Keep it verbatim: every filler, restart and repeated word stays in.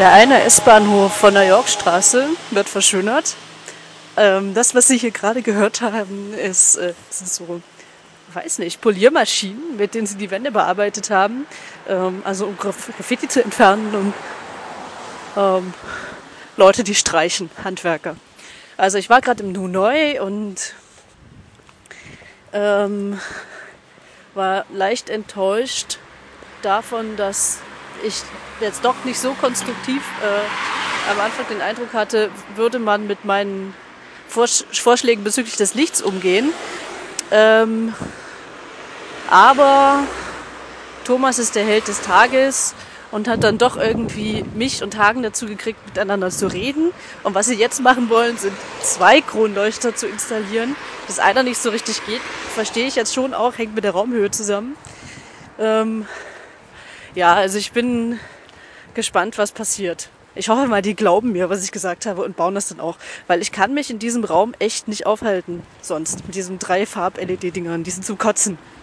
Der eine S-Bahnhof von der Yorkstraße wird verschönert. Ähm, das, was Sie hier gerade gehört haben, ist, äh, sind so, weiß nicht, Poliermaschinen, mit denen sie die Wände bearbeitet haben. Ähm, also um Graf- Graffiti zu entfernen und ähm, Leute, die streichen, Handwerker. Also ich war gerade im Nu Neu und ähm, war leicht enttäuscht davon, dass ich jetzt doch nicht so konstruktiv äh, am Anfang den Eindruck hatte, würde man mit meinen Vorsch- Vorschlägen bezüglich des Lichts umgehen. Ähm, aber Thomas ist der Held des Tages und hat dann doch irgendwie mich und Hagen dazu gekriegt, miteinander zu reden. Und was sie jetzt machen wollen, sind zwei Kronleuchter zu installieren. Dass einer nicht so richtig geht, verstehe ich jetzt schon auch, hängt mit der Raumhöhe zusammen. Ähm, ja, also ich bin gespannt, was passiert. Ich hoffe mal, die glauben mir, was ich gesagt habe und bauen das dann auch. Weil ich kann mich in diesem Raum echt nicht aufhalten sonst. Mit diesen drei Farb-L E D-Dingern, die sind zum Kotzen.